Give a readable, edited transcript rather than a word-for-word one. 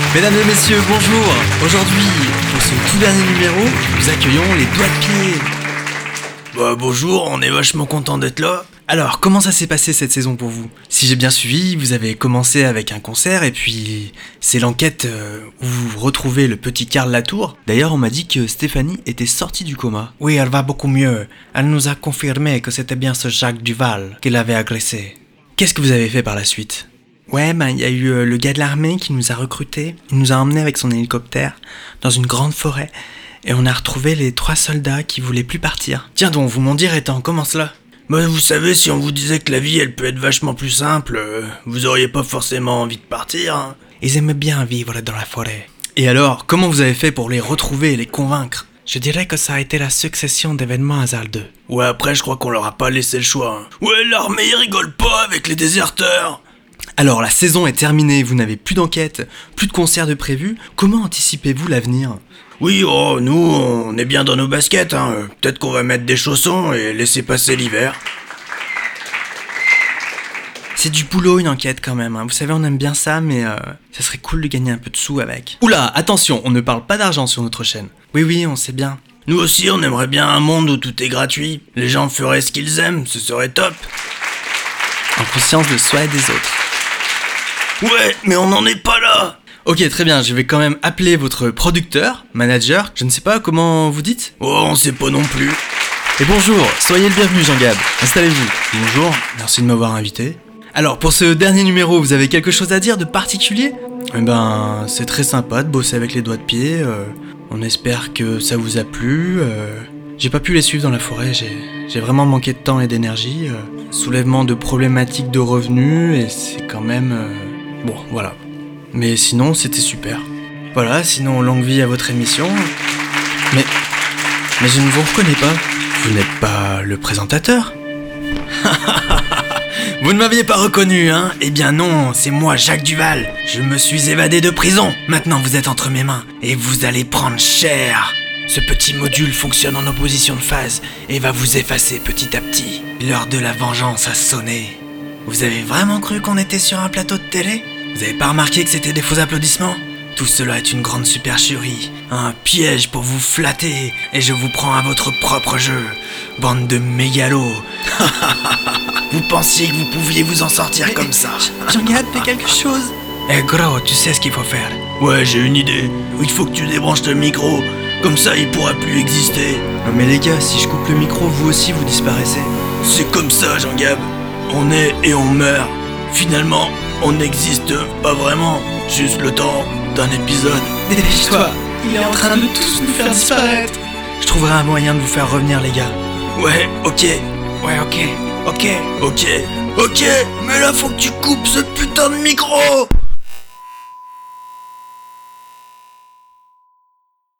Mesdames et messieurs, bonjour. Aujourd'hui, pour ce tout dernier numéro, nous accueillons les doigts de pied. Bonjour, on est vachement content d'être là. Alors, comment ça s'est passé cette saison pour vous ? Si j'ai bien suivi, vous avez commencé avec un concert et puis c'est l'enquête où vous retrouvez le petit Karl Latour. D'ailleurs, on m'a dit que Stéphanie était sortie du coma. Oui, elle va beaucoup mieux. Elle nous a confirmé que c'était bien ce Jacques Duval qui l'avait agressé. Qu'est-ce que vous avez fait par la suite ? Ouais, il y a eu le gars de l'armée qui nous a recrutés. Il nous a emmenés avec son hélicoptère dans une grande forêt. Et on a retrouvé les 3 soldats qui voulaient plus partir. Tiens donc, vous m'en direz tant, comment cela ? Vous savez, si on vous disait que la vie, elle peut être vachement plus simple, vous auriez pas forcément envie de partir, hein. Ils aimaient bien vivre dans la forêt. Et alors, comment vous avez fait pour les retrouver et les convaincre ? Je dirais que ça a été la succession d'événements hasardeux. Ouais, après, je crois qu'on leur a pas laissé le choix, hein. Ouais, l'armée, ils rigole pas avec les déserteurs. Alors, la saison est terminée, vous n'avez plus d'enquête, plus de concerts de prévus. Comment anticipez-vous l'avenir ? Oui, nous, on est bien dans nos baskets, hein. Peut-être qu'on va mettre des chaussons et laisser passer l'hiver. C'est du boulot une enquête quand même, hein. Vous savez, on aime bien ça, mais ça serait cool de gagner un peu de sous avec. Oula, attention, on ne parle pas d'argent sur notre chaîne. Oui, on sait bien. Nous aussi, on aimerait bien un monde où tout est gratuit. Les gens feraient ce qu'ils aiment, ce serait top. En conscience de soi et des autres. Ouais, mais on n'en est pas là. Ok, très bien, je vais quand même appeler votre producteur, manager, je ne sais pas comment vous dites. Oh, on sait pas non plus. Et bonjour, soyez le bienvenu Jean-Gab, installez-vous. Bonjour, merci de m'avoir invité. Alors, pour ce dernier numéro, vous avez quelque chose à dire de particulier ? C'est très sympa de bosser avec les doigts de pied, on espère que ça vous a plu. J'ai pas pu les suivre dans la forêt, j'ai vraiment manqué de temps et d'énergie. Soulèvement de problématiques de revenus, et c'est quand même... Bon, voilà. Mais sinon, c'était super. Voilà, sinon, longue vie à votre émission. Mais je ne vous reconnais pas. Vous n'êtes pas le présentateur ? Vous ne m'aviez pas reconnu, hein ? Eh bien non, c'est moi, Jacques Duval. Je me suis évadé de prison. Maintenant, vous êtes entre mes mains, et vous allez prendre cher. Ce petit module fonctionne en opposition de phase, et va vous effacer petit à petit. L'heure de la vengeance a sonné. Vous avez vraiment cru qu'on était sur un plateau de télé ? Vous avez pas remarqué que c'était des faux applaudissements ? Tout cela est une grande supercherie, un piège pour vous flatter, et je vous prends à votre propre jeu. Bande de mégalos. Vous pensiez que vous pouviez vous en sortir comme ça ? Jean-Gab, fais quelque chose. Gros, tu sais ce qu'il faut faire. Ouais, j'ai une idée. Il faut que tu débranches ton micro, comme ça il pourra plus exister. Non mais les gars, si je coupe le micro, vous aussi vous disparaissez. C'est comme ça, Jean-Gab. On est et on meurt. Finalement, on n'existe pas vraiment, juste le temps d'un épisode. Dépêche-toi, il est en train de tous nous faire disparaître. Je trouverai un moyen de vous faire revenir, les gars. Ouais, ok, mais là faut que tu coupes ce putain de micro.